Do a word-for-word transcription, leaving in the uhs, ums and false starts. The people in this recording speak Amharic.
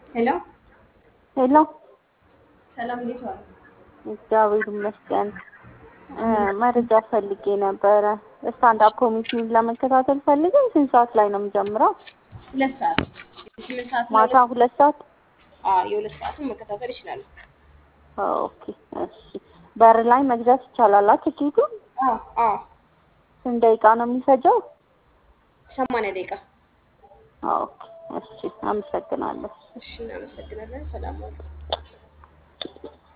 ሄሎ ሄሎ ሰላም፣ እንዴት ዋሉ? እግዚአብሔር ይመስገን። ምን መረጃ ፈልጌ ነበረ። ስታንድ አፕ ኮሜዲ ለመከታተል ፈልጌ ስንት ሰዓት ላይ ነው የሚጀምረው? ሁለት ሰዓት የስምንት ሰዓት እና ማታ ሁለት ሁለት ሰዓት? አዎ የሁለት ሰዓትን መከታተል ይችላሉ። ኦኬ እሺ። በር ላይ መግዛት ይቻላል ትኬቱ? አዎ አዎ ስንት ደቂቃ ነው የሚፈጀው? ሰማንያ ደቂቃ። ኦኬ እሺ፣ አመሰግናለሁ። እሺ እናመሰግናለን። ሰላም ዋሉ።